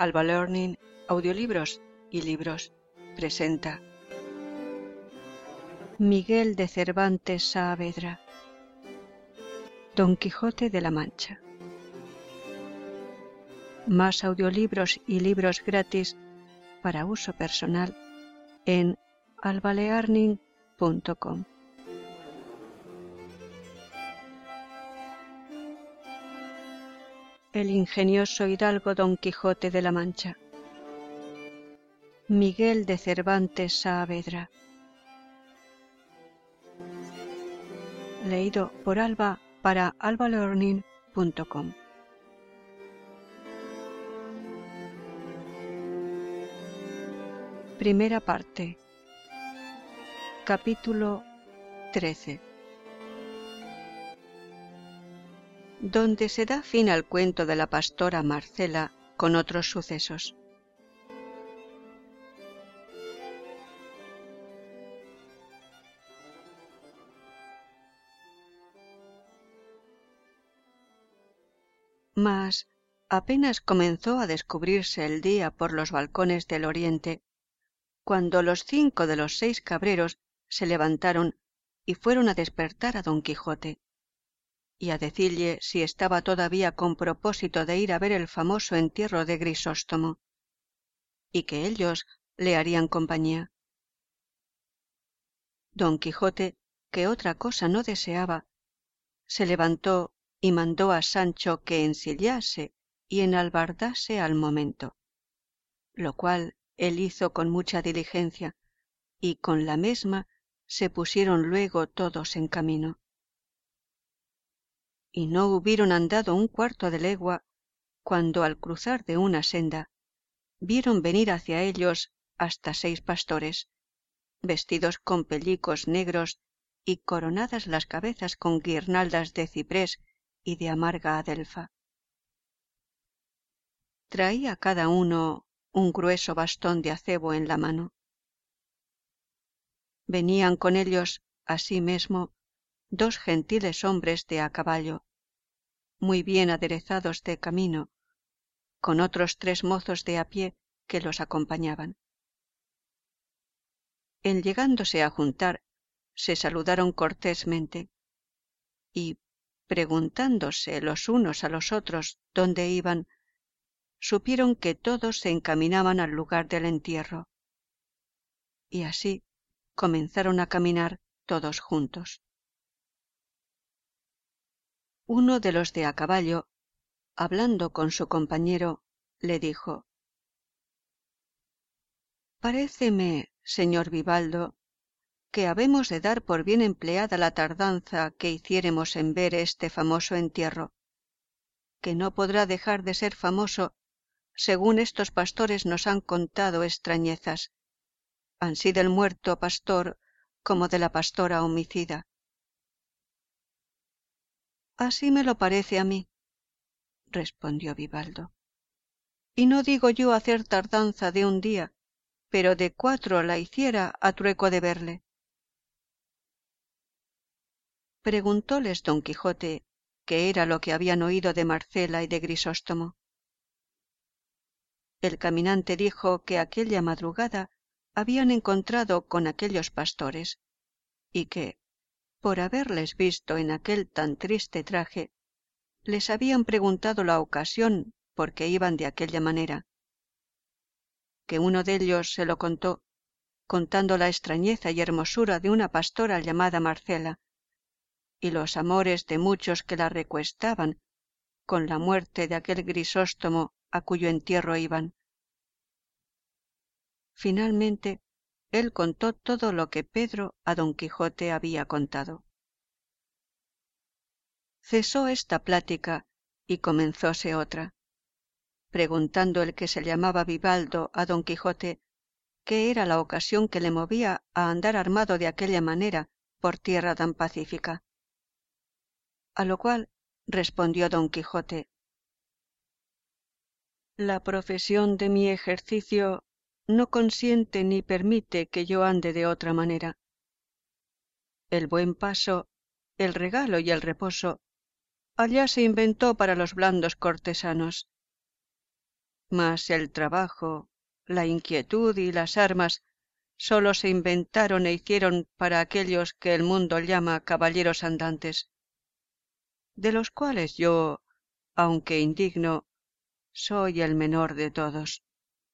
Alba Learning, Audiolibros y Libros presenta Miguel de Cervantes Saavedra, Don Quijote de la Mancha. Más audiolibros y libros gratis para uso personal en albalearning.com. El ingenioso hidalgo Don Quijote de la Mancha. Miguel de Cervantes Saavedra. Leído por Alba para albalearning.com. Primera parte. Capítulo 13. Donde se da fin al cuento de la pastora Marcela con otros sucesos. Mas apenas comenzó a descubrirse el día por los balcones del oriente, cuando los 5 de los 6 cabreros se levantaron y fueron a despertar a Don Quijote, y a decille si estaba todavía con propósito de ir a ver el famoso entierro de Grisóstomo, y que ellos le harían compañía. Don Quijote, que otra cosa no deseaba, se levantó y mandó a Sancho que ensillase y enalbardase al momento, lo cual él hizo con mucha diligencia, y con la mesma se pusieron luego todos en camino. Y no hubieron andado un cuarto de legua, cuando al cruzar de una senda, vieron venir hacia ellos hasta 6 pastores, vestidos con pellicos negros y coronadas las cabezas con guirnaldas de ciprés y de amarga adelfa. Traía cada uno un grueso bastón de acebo en la mano. Venían con ellos, asimismo, 2 gentiles hombres de a caballo, muy bien aderezados de camino, con otros 3 mozos de a pie que los acompañaban. En llegándose a juntar, se saludaron cortésmente, y, preguntándose los unos a los otros dónde iban, supieron que todos se encaminaban al lugar del entierro, y así comenzaron a caminar todos juntos. Uno de los de a caballo, hablando con su compañero, le dijo: «Paréceme, señor Vivaldo, que habemos de dar por bien empleada la tardanza que hiciéremos en ver este famoso entierro, que no podrá dejar de ser famoso, según estos pastores nos han contado extrañezas, ansí del muerto pastor como de la pastora homicida». «Así me lo parece a mí», respondió Vivaldo, «y no digo yo hacer tardanza de un día, pero de 4 la hiciera a trueco de verle». Preguntóles Don Quijote qué era lo que habían oído de Marcela y de Grisóstomo. El caminante dijo que aquella madrugada habían encontrado con aquellos pastores, y que, por haberles visto en aquel tan triste traje, les habían preguntado la ocasión por qué iban de aquella manera, que uno de ellos se lo contó, contando la extrañeza y hermosura de una pastora llamada Marcela, y los amores de muchos que la recuestaban con la muerte de aquel Grisóstomo a cuyo entierro iban. Finalmente, él contó todo lo que Pedro a Don Quijote había contado. Cesó esta plática y comenzóse otra, preguntando el que se llamaba Vivaldo a Don Quijote qué era la ocasión que le movía a andar armado de aquella manera por tierra tan pacífica. A lo cual respondió Don Quijote: «La profesión de mi ejercicio no consiente ni permite que yo ande de otra manera. El buen paso, el regalo y el reposo allá se inventó para los blandos cortesanos. mas el trabajo, la inquietud y las armas sólo se inventaron e hicieron para aquellos que el mundo llama caballeros andantes, de los cuales yo, aunque indigno, soy el menor de todos.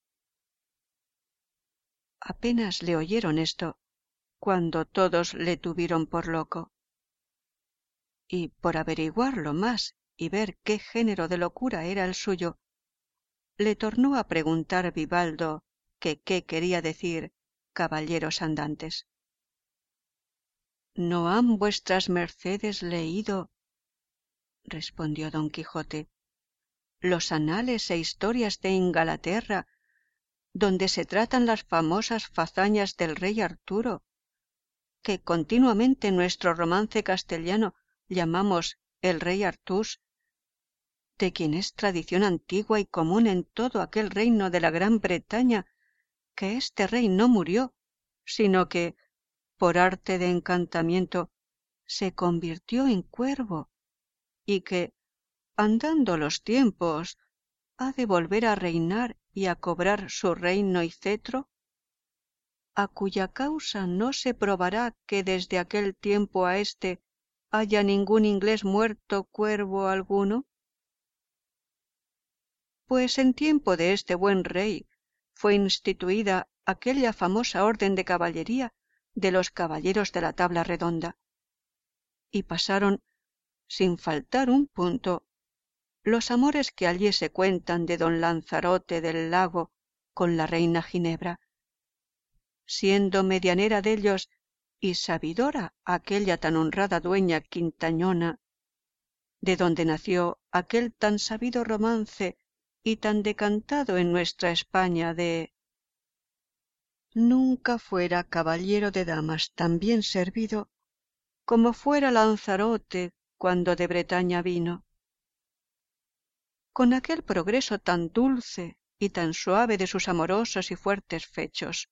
Apenas le oyeron esto, cuando todos le tuvieron por loco. Y por averiguarlo más y ver qué género de locura era el suyo, le tornó a preguntar Vivaldo que qué quería decir caballeros andantes. ¿No han vuestras mercedes leído, respondió don Quijote, los anales e historias de Ingalaterra, donde se tratan las famosas fazañas del rey Arturo, que continuamente en nuestro romance castellano llamamos el rey Artús, de quien es tradición antigua y común en todo aquel reino de la Gran Bretaña, que este rey no murió, sino que, por arte de encantamiento, se convirtió en cuervo, y que, andando los tiempos, ha de volver a reinar y a cobrar su reino y cetro, a cuya causa no se probará que desde aquel tiempo a éste haya ningún inglés muerto cuervo alguno? Pues en tiempo de este buen rey fue instituida aquella famosa orden de caballería de los caballeros de la tabla redonda, y pasaron, sin faltar un punto, los amores que allí se cuentan de don Lanzarote del Lago con la reina Ginebra, siendo medianera dellos y sabidora aquella tan honrada dueña Quintañona, de donde nació aquel tan sabido romance y tan decantado en nuestra España de nunca fuera caballero de damas tan bien servido como fuera Lanzarote cuando de Bretaña vino, con aquel progreso tan dulce y tan suave de sus amorosos y fuertes fechos.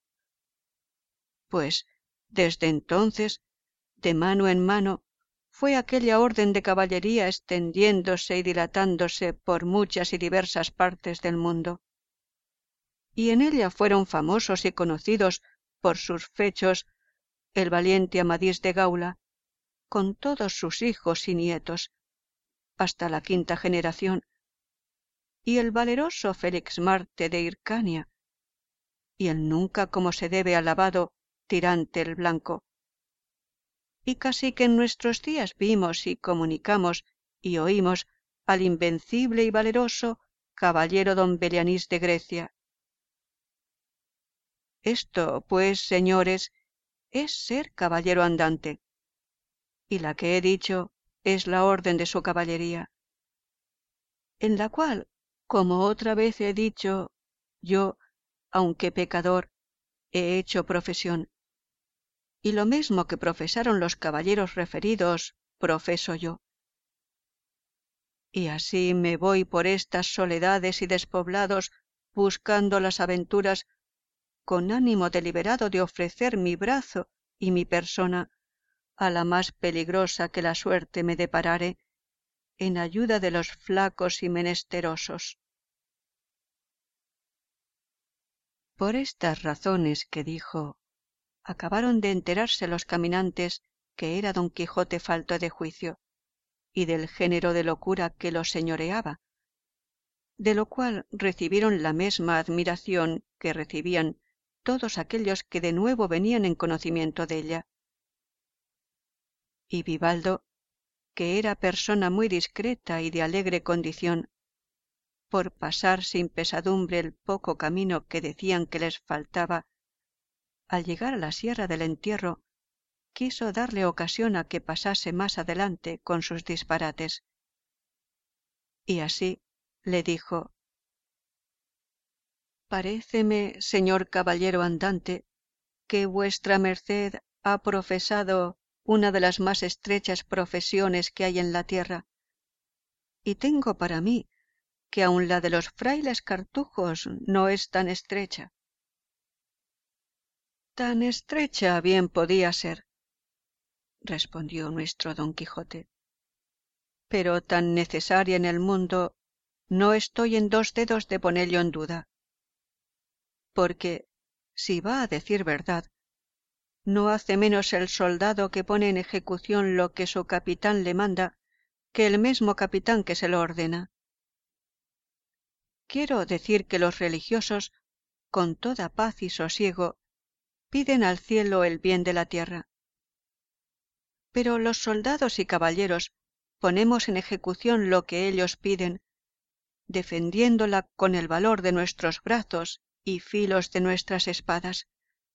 Pues desde entonces, de mano en mano, fue aquella orden de caballería extendiéndose y dilatándose por muchas y diversas partes del mundo, y en ella fueron famosos y conocidos por sus fechos el valiente Amadís de Gaula, con todos sus hijos y nietos, hasta la quinta generación, y el valeroso Felixmarte de Hircania, y el nunca como se debe alabado Tirante el Blanco, y casi que en nuestros días vimos y comunicamos y oímos al invencible y valeroso caballero don Belianís de Grecia. Esto, pues, señores, es ser caballero andante, y la que he dicho es la orden de su caballería, en la cual, como otra vez he dicho, yo, aunque pecador, he hecho profesión, y lo mismo que profesaron los caballeros referidos, profeso yo. Y así me voy por estas soledades y despoblados buscando las aventuras con ánimo deliberado de ofrecer mi brazo y mi persona a la más peligrosa que la suerte me deparare, en ayuda de los flacos y menesterosos. Por estas razones que dijo, acabaron de enterarse los caminantes que era don Quijote falto de juicio, y del género de locura que lo señoreaba, de lo cual recibieron la mesma admiración que recibían todos aquellos que de nuevo venían en conocimiento della. Y Vivaldo, que era persona muy discreta y de alegre condición, por pasar sin pesadumbre el poco camino que decían que les faltaba, al llegar a la sierra del entierro, quiso darle ocasión a que pasase más adelante con sus disparates. Y así le dijo: Paréceme, señor caballero andante, que vuestra merced ha profesado una de las más estrechas profesiones que hay en la tierra, y tengo para mí que aun la de los frailes cartujos no es tan estrecha. Tan estrecha bien podía ser, respondió nuestro don Quijote, pero tan necesaria en el mundo no estoy en 2 dedos de ponello en duda. Porque, si va a decir verdad, no hace menos el soldado que pone en ejecución lo que su capitán le manda que el mismo capitán que se lo ordena. Quiero decir que los religiosos, con toda paz y sosiego, piden al cielo el bien de la tierra. Pero los soldados y caballeros ponemos en ejecución lo que ellos piden, defendiéndola con el valor de nuestros brazos y filos de nuestras espadas.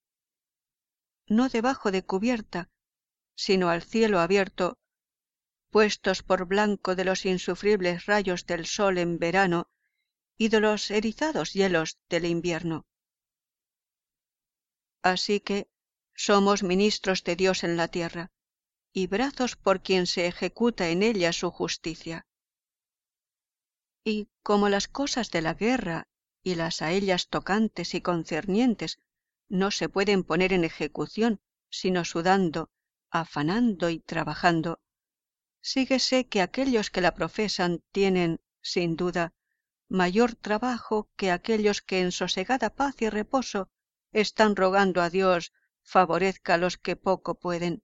No debajo de cubierta, sino al cielo abierto, puestos por blanco de los insufribles rayos del sol en verano y de los erizados hielos del invierno. Así que somos ministros de Dios en la tierra, y brazos por quien se ejecuta en ella su justicia. Y como las cosas de la guerra y las a ellas tocantes y concernientes no se pueden poner en ejecución sino sudando, afanando y trabajando, síguese que aquellos que la profesan tienen, sin duda, mayor trabajo que aquellos que en sosegada paz y reposo están rogando a Dios favorezca a los que poco pueden.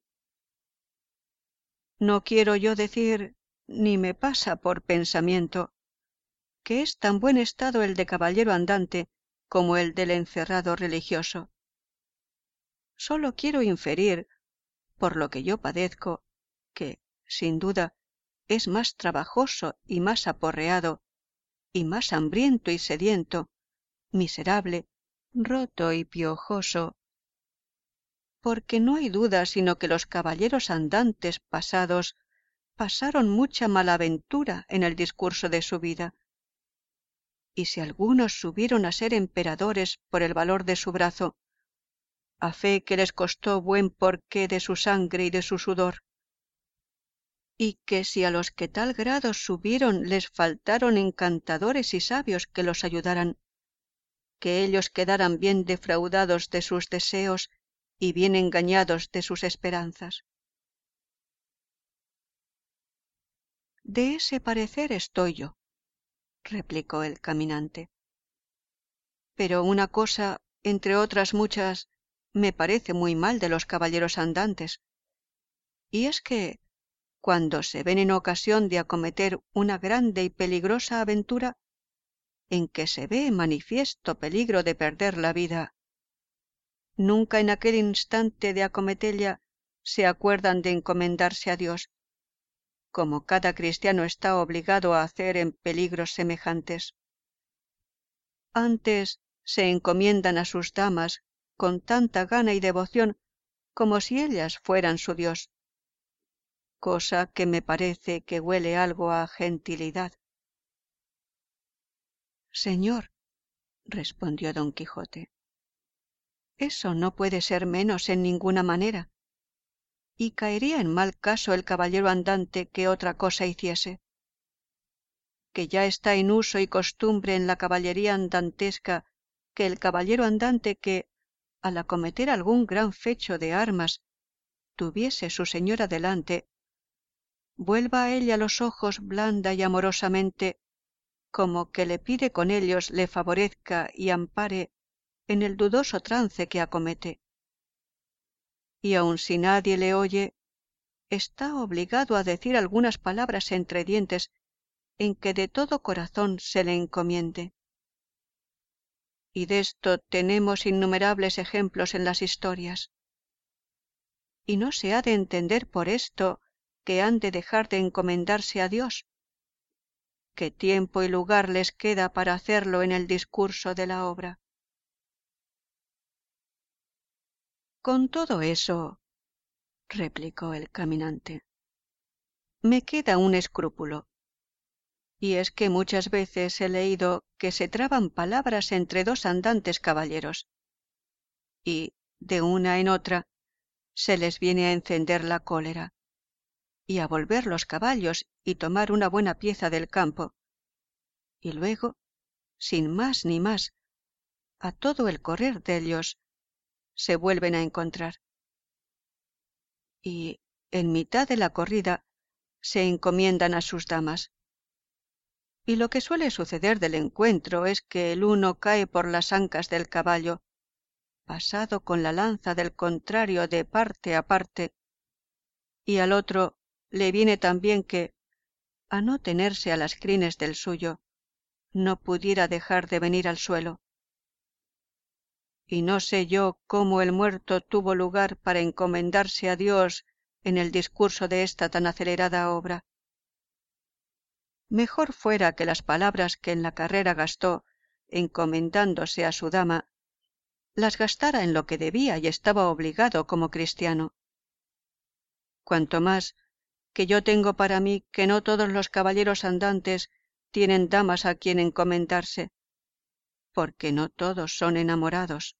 No quiero yo decir, ni me pasa por pensamiento, que es tan buen estado el de caballero andante como el del encerrado religioso. Solo quiero inferir, por lo que yo padezco, que, sin duda, es más trabajoso y más aporreado, y más hambriento y sediento, miserable, roto y piojoso, porque no hay duda sino que los caballeros andantes pasados pasaron mucha malaventura en el discurso de su vida, y si algunos subieron a ser emperadores por el valor de su brazo, a fe que les costó buen porqué de su sangre y de su sudor, y que si a los que tal grado subieron les faltaron encantadores y sabios que los ayudaran, que ellos quedaran bien defraudados de sus deseos y bien engañados de sus esperanzas. De ese parecer estoy yo, replicó el caminante. Pero una cosa, entre otras muchas, me parece muy mal de los caballeros andantes, y es que, cuando se ven en ocasión de acometer una grande y peligrosa aventura, en que se ve manifiesto peligro de perder la vida, nunca en aquel instante de acometella se acuerdan de encomendarse a Dios, como cada cristiano está obligado a hacer en peligros semejantes. Antes se encomiendan a sus damas con tanta gana y devoción como si ellas fueran su Dios, cosa que me parece que huele algo a gentilidad. Señor, respondió don Quijote, eso no puede ser menos en ninguna manera, y caería en mal caso el caballero andante que otra cosa hiciese, que ya está en uso y costumbre en la caballería andantesca que el caballero andante que, al acometer algún gran fecho de armas, tuviese su señora delante, vuelva a ella los ojos blanda y amorosamente, como que le pide con ellos le favorezca y ampare en el dudoso trance que acomete. Y aun si nadie le oye, está obligado a decir algunas palabras entre dientes en que de todo corazón se le encomiende. Y de esto tenemos innumerables ejemplos en las historias. Y no se ha de entender por esto que han de dejar de encomendarse a Dios, que tiempo y lugar les queda para hacerlo en el discurso de la obra. Con todo eso, replicó el caminante, me queda un escrúpulo, y es que muchas veces he leído que se traban palabras entre dos andantes caballeros, y, de una en otra, se les viene a encender la cólera, y a volver los caballos y tomar una buena pieza del campo, y luego, sin más ni más, a todo el correr dellos, se vuelven a encontrar. Y, en mitad de la corrida, se encomiendan a sus damas. y lo que suele suceder del encuentro es que el uno cae por las ancas del caballo, pasado con la lanza del contrario de parte a parte, y al otro le viene tan bien que, a no tenerse a las crines del suyo, no pudiera dejar de venir al suelo. Y no sé yo cómo el muerto tuvo lugar para encomendarse a Dios en el discurso de esta tan acelerada obra. Mejor fuera que las palabras que en la carrera gastó, encomendándose a su dama, las gastara en lo que debía y estaba obligado como cristiano. Cuanto más que yo tengo para mí que no todos los caballeros andantes tienen damas a quien encomendarse, porque no todos son enamorados.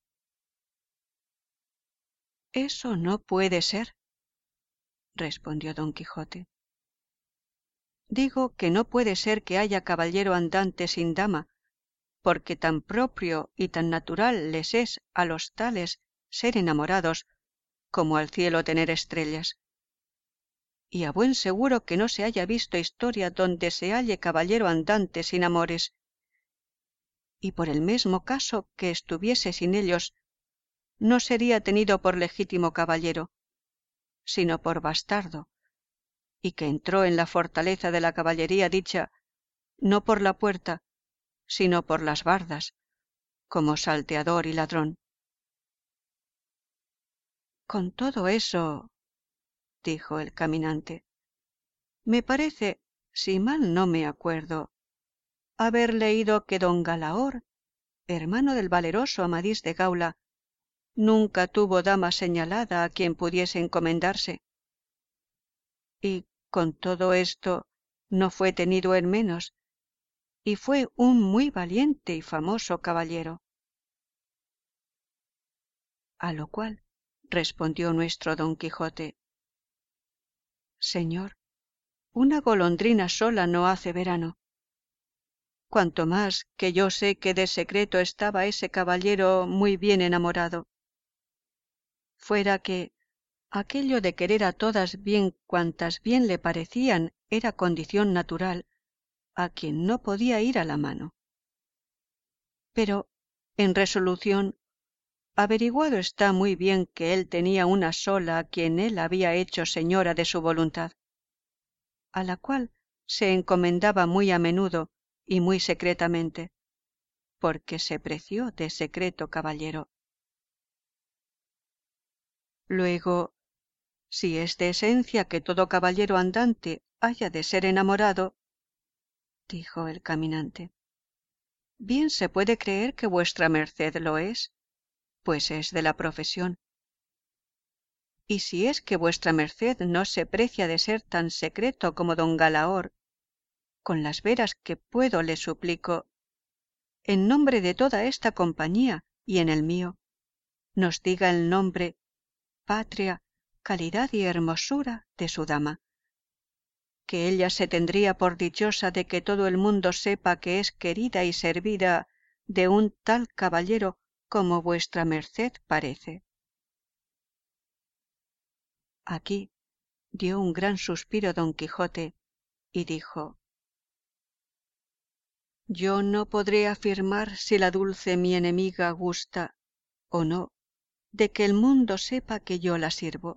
Eso no puede ser, respondió don Quijote. Digo que no puede ser que haya caballero andante sin dama, porque tan propio y tan natural les es a los tales ser enamorados como al cielo tener estrellas. Y a buen seguro que no se haya visto historia donde se halle caballero andante sin amores. Y por el mesmo caso que estuviese sin ellos, no sería tenido por legítimo caballero, sino por bastardo, y que entró en la fortaleza de la caballería dicha, no por la puerta, sino por las bardas, como salteador y ladrón. Con todo eso, dijo el caminante, me parece, si mal no me acuerdo, haber leído que don Galaor, hermano del valeroso Amadís de Gaula, nunca tuvo dama señalada a quien pudiese encomendarse. Y con todo esto no fue tenido en menos, y fue un muy valiente y famoso caballero. A lo cual respondió nuestro don Quijote: Señor, una golondrina sola no hace verano. Cuanto más que yo sé que de secreto estaba ese caballero muy bien enamorado. Fuera que aquello de querer a todas bien cuantas bien le parecían era condición natural, a quien no podía ir a la mano. Pero, en resolución, averiguado está muy bien que él tenía una sola a quien él había hecho señora de su voluntad, a la cual se encomendaba muy a menudo y muy secretamente, porque se preció de secreto caballero. Luego, si es de esencia que todo caballero andante haya de ser enamorado, dijo el caminante, bien se puede creer que vuestra merced lo es, pues es de la profesión. Y si es que vuestra merced no se precia de ser tan secreto como don Galaor, con las veras que puedo le suplico, en nombre de toda esta compañía y en el mío, nos diga el nombre, patria, calidad y hermosura de su dama, que ella se tendría por dichosa de que todo el mundo sepa que es querida y servida de un tal caballero como vuestra merced parece. Aquí dio un gran suspiro don Quijote y dijo: Yo no podré afirmar si la dulce mi enemiga gusta o no de que el mundo sepa que yo la sirvo.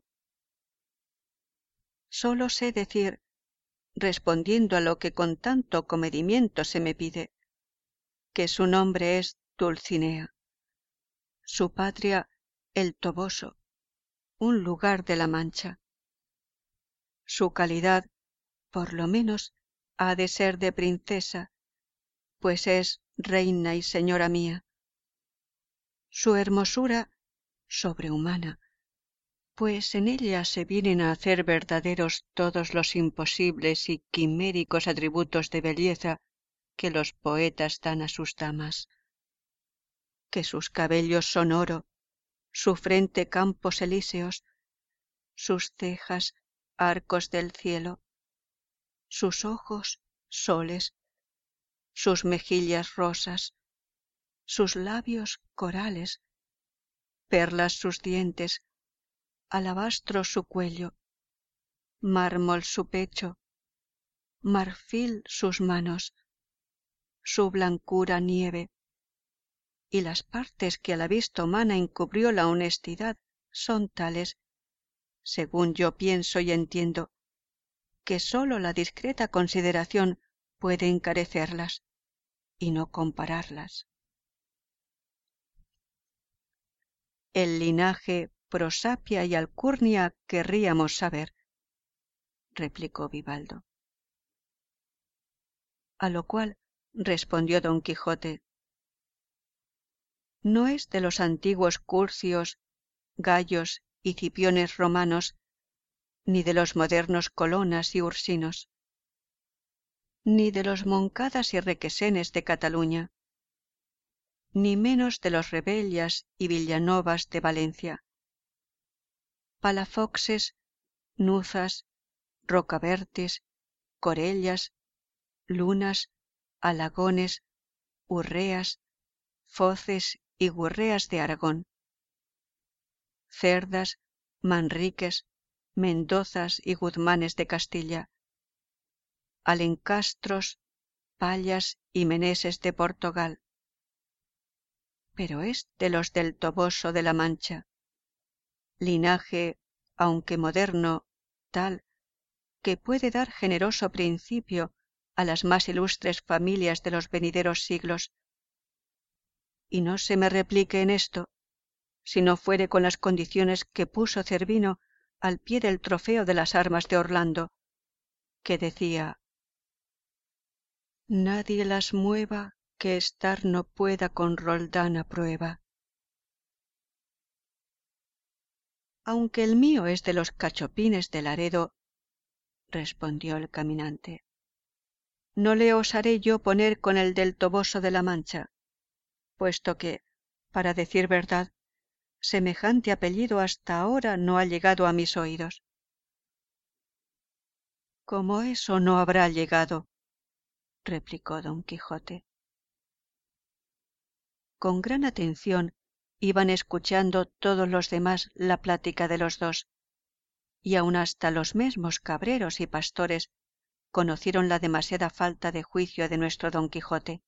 Sólo sé decir, respondiendo a lo que con tanto comedimiento se me pide, que su nombre es Dulcinea, su patria el Toboso, un lugar de la Mancha. Su calidad, por lo menos, ha de ser de princesa, pues es reina y señora mía. Su hermosura, sobrehumana, pues en ella se vienen a hacer verdaderos todos los imposibles y quiméricos atributos de belleza que los poetas dan a sus damas. Que sus cabellos son oro, su frente campos elíseos, sus cejas arcos del cielo, sus ojos soles, sus mejillas rosas, sus labios corales, perlas sus dientes, alabastro su cuello, mármol su pecho, marfil sus manos, su blancura nieve, y las partes que a la vista humana encubrió la honestidad son tales, según yo pienso y entiendo, que sólo la discreta consideración puede encarecerlas y no compararlas. El linaje, prosapia y alcurnia querríamos saber, replicó Vivaldo. A lo cual respondió don Quijote: no es de los antiguos Curcios, Gayos y Cipiones romanos, ni de los modernos Colonas y Ursinos, ni de los Moncadas y Requesenes de Cataluña, ni menos de los Rebellas y Villanovas de Valencia, Palafoxes, Nuzas, Rocabertis, Corellas, Lunas, Alagones, Urreas, Foces y Gurreas de Aragón, Cerdas, Manriques, Mendozas y Guzmanes de Castilla, Alencastros, Pallas y Meneses de Portugal, pero es de los del Toboso de la Mancha, linaje, aunque moderno, tal, que puede dar generoso principio a las más ilustres familias de los venideros siglos. Y no se me replique en esto, si no fuere con las condiciones que puso Cervino al pie del trofeo de las armas de Orlando, que decía: nadie las mueva que estar no pueda con Roldán a prueba. Aunque el mío es de los cachopines de Laredo, respondió el caminante, no le osaré yo poner con el del Toboso de la Mancha, puesto que, para decir verdad, semejante apellido hasta ahora no ha llegado a mis oídos. Como eso no habrá llegado, replicó don Quijote. Con gran atención iban escuchando todos los demás la plática de los dos, y aun hasta los mesmos cabreros y pastores conocieron la demasiada falta de juicio de nuestro don Quijote.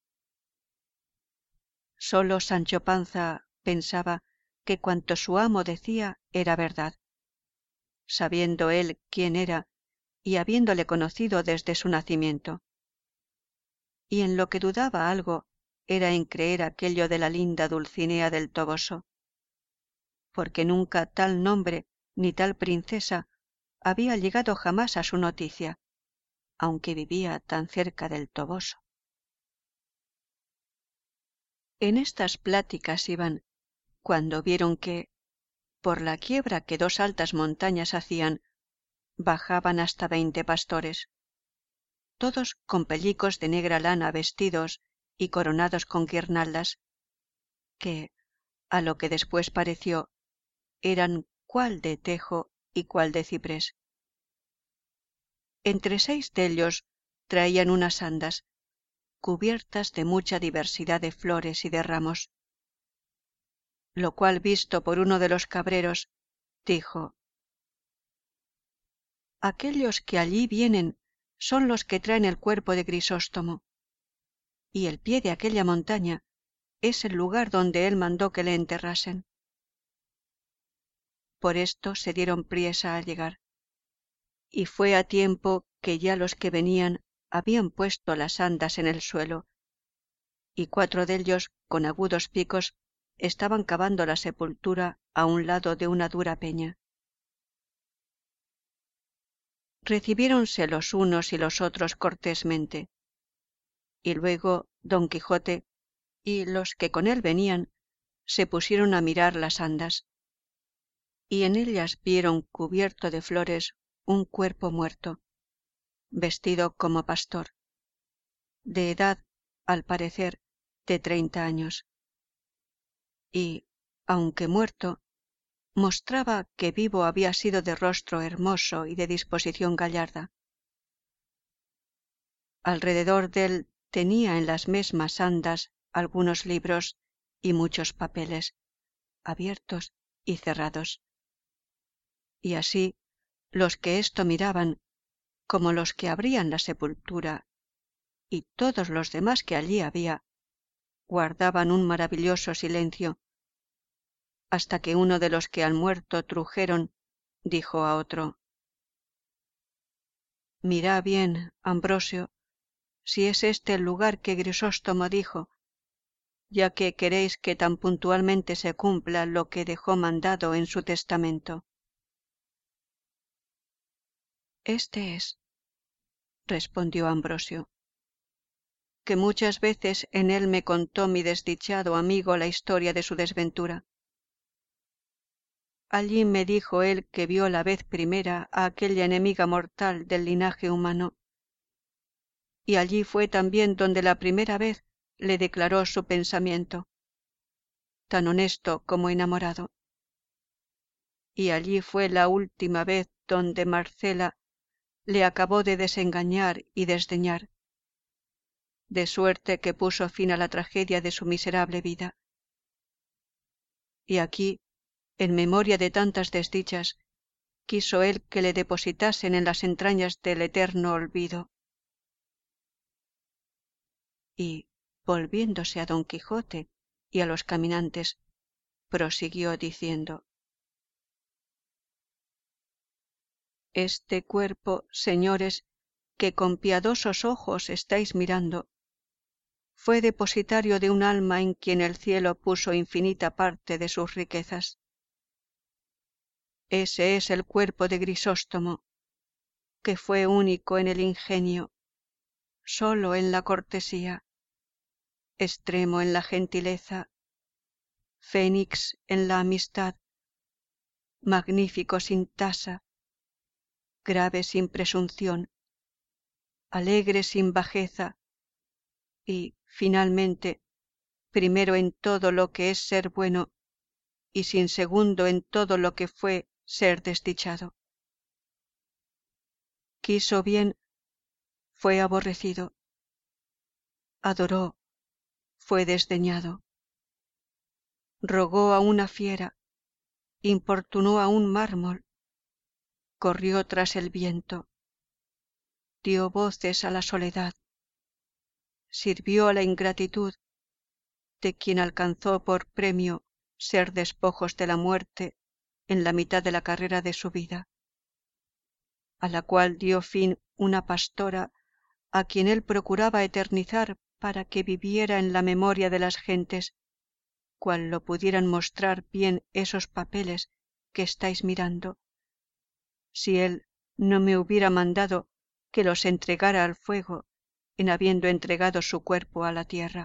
Sólo Sancho Panza pensaba que cuanto su amo decía era verdad, sabiendo él quién era y habiéndole conocido desde su nacimiento. Y en lo que dudaba algo era en creer aquello de la linda Dulcinea del Toboso, porque nunca tal nombre ni tal princesa había llegado jamás a su noticia, aunque vivía tan cerca del Toboso. En estas pláticas iban, cuando vieron que, por la quiebra que dos altas montañas hacían, bajaban hasta 20 pastores, todos con pellicos de negra lana vestidos y coronados con guirnaldas, que, a lo que después pareció, eran cuál de tejo y cuál de ciprés. Entre 6 dellos traían unas andas, cubiertas de mucha diversidad de flores y de ramos, lo cual visto por uno de los cabreros, dijo: aquellos que allí vienen son los que traen el cuerpo de Grisóstomo, y el pie de aquella montaña es el lugar donde él mandó que le enterrasen. Por esto se dieron priesa a llegar, y fue a tiempo que ya los que venían habían puesto las andas en el suelo, y 4 dellos con agudos picos estaban cavando la sepultura a un lado de una dura peña. Recibiéronse los unos y los otros cortésmente, y luego don Quijote y los que con él venían se pusieron a mirar las andas, y en ellas vieron cubierto de flores un cuerpo muerto, vestido como pastor, de edad, al parecer, de 30 años, y, aunque muerto, mostraba que vivo había sido de rostro hermoso y de disposición gallarda. Alrededor dél tenía en las mesmas andas algunos libros y muchos papeles, abiertos y cerrados. Y así los que esto miraban, como los que abrían la sepultura, y todos los demás que allí había guardaban un maravilloso silencio, hasta que uno de los que al muerto trujeron dijo a otro: «Mirá bien, Ambrosio, si es este el lugar que Grisóstomo dijo, ya que queréis que tan puntualmente se cumpla lo que dejó mandado en su testamento». «Este es», respondió Ambrosio, «que muchas veces en él me contó mi desdichado amigo la historia de su desventura. Allí me dijo él que vio la vez primera a aquella enemiga mortal del linaje humano, y allí fue también donde la primera vez le declaró su pensamiento, tan honesto como enamorado. Y allí fue la última vez donde Marcela le acabó de desengañar y desdeñar, de suerte que puso fin a la tragedia de su miserable vida. Y aquí, en memoria de tantas desdichas, quiso él que le depositasen en las entrañas del eterno olvido». Y, volviéndose a don Quijote y a los caminantes, prosiguió diciendo: «Este cuerpo, señores, que con piadosos ojos estáis mirando, fue depositario de un alma en quien el cielo puso infinita parte de sus riquezas. Ese es el cuerpo de Grisóstomo, que fue único en el ingenio, solo en la cortesía, extremo en la gentileza, fénix en la amistad, magnífico sin tasa, grave sin presunción, alegre sin bajeza y, finalmente, primero en todo lo que es ser bueno y sin segundo en todo lo que fue ser desdichado. Quiso bien, fue aborrecido, adoró, fue desdeñado, rogó a una fiera, importunó a un mármol, corrió tras el viento, dio voces a la soledad, sirvió a la ingratitud, de quien alcanzó por premio ser despojos de la muerte en la mitad de la carrera de su vida, a la cual dio fin una pastora a quien él procuraba eternizar para que viviera en la memoria de las gentes, cual lo pudieran mostrar bien esos papeles que estáis mirando, si él no me hubiera mandado que los entregara al fuego en habiendo entregado su cuerpo a la tierra.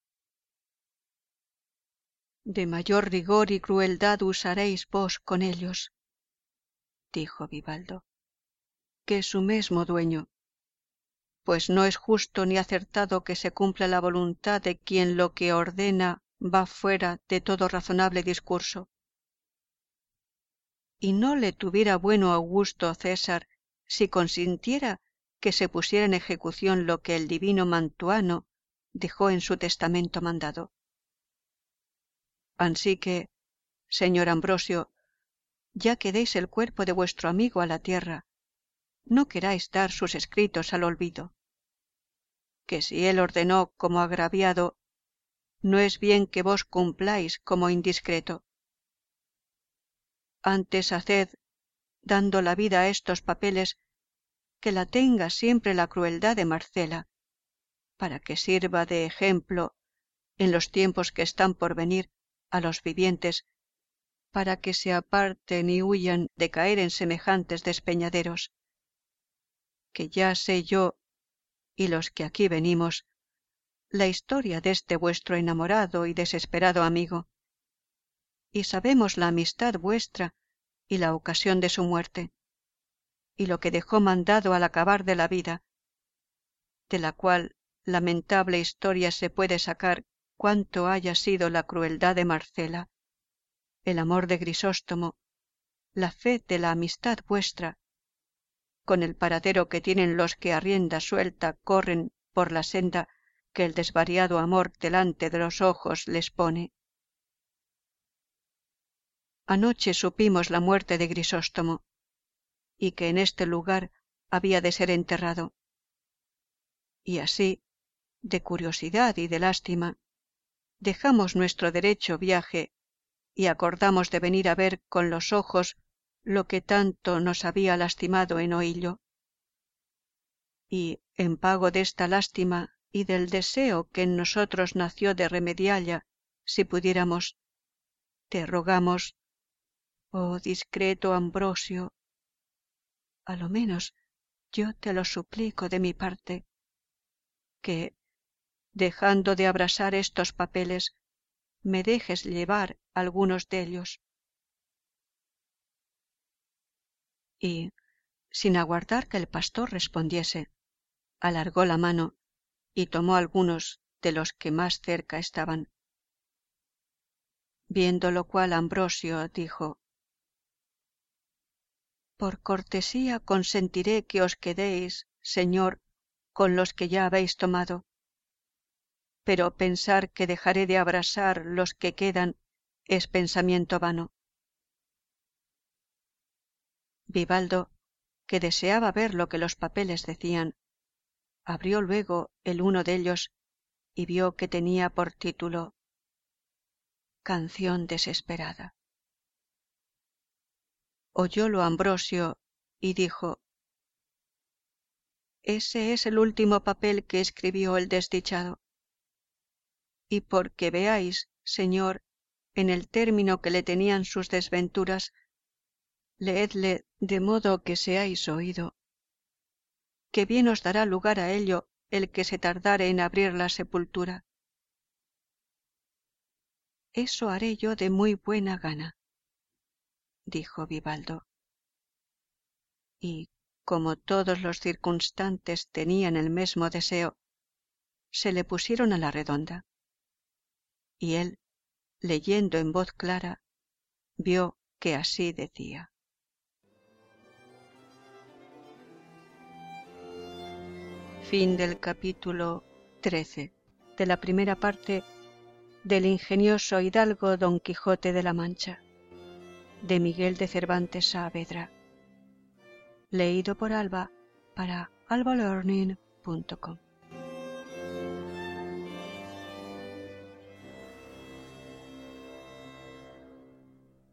De mayor rigor y crueldad usaréis vos con ellos, dijo Vivaldo, que su mesmo dueño, pues no es justo ni acertado que se cumpla la voluntad de quien lo que ordena va fuera de todo razonable discurso. Y no le tuviera bueno Augusto César si consintiera que se pusiera en ejecución lo que el divino Mantuano dejó en su testamento mandado. Ansí que, señor Ambrosio, ya que deis el cuerpo de vuestro amigo a la tierra, no queráis dar sus escritos al olvido, que si él ordenó como agraviado, no es bien que vos cumpláis como indiscreto. Antes haced, dando la vida a estos papeles, que la tenga siempre la crueldad de Marcela, para que sirva de ejemplo en los tiempos que están por venir a los vivientes, para que se aparten y huyan de caer en semejantes despeñaderos, que ya sé yo, y los que aquí venimos, la historia de este vuestro enamorado y desesperado amigo, y sabemos la amistad vuestra y la ocasión de su muerte, y lo que dejó mandado al acabar de la vida, de la cual lamentable historia se puede sacar cuánto haya sido la crueldad de Marcela, el amor de Grisóstomo, la fe de la amistad vuestra, con el paradero que tienen los que a rienda suelta corren por la senda que el desvariado amor delante de los ojos les pone. Anoche supimos la muerte de Grisóstomo, y que en este lugar había de ser enterrado. Y así, de curiosidad y de lástima, dejamos nuestro derecho viaje y acordamos de venir a ver con los ojos lo que tanto nos había lastimado en oíllo. Y en pago de esta lástima y del deseo que en nosotros nació de remedialla, si pudiéramos, te rogamos, oh discreto Ambrosio, a lo menos yo te lo suplico de mi parte, que, dejando de abrasar estos papeles, me dejes llevar algunos de ellos. Y, sin aguardar que el pastor respondiese, alargó la mano y tomó algunos de los que más cerca estaban. Viendo lo cual Ambrosio dijo: por cortesía consentiré que os quedéis, señor, con los que ya habéis tomado, pero pensar que dejaré de abrasar los que quedan es pensamiento vano. Vivaldo, que deseaba ver lo que los papeles decían, abrió luego el uno de ellos y vio que tenía por título Canción desesperada. Oyólo Ambrosio y dijo: ese es el último papel que escribió el desdichado. Y porque veáis, señor, en el término que le tenían sus desventuras, leedle de modo que seáis oído, que bien os dará lugar a ello el que se tardare en abrir la sepultura. Eso haré yo de muy buena gana, dijo Vivaldo. Y, como todos los circunstantes tenían el mesmo deseo, se le pusieron a la redonda. Y él, leyendo en voz clara, vio que así decía: Fin del capítulo 13 de la primera parte del ingenioso hidalgo Don Quijote de la Mancha, de Miguel de Cervantes Saavedra, leído por Alba para albalearning.com.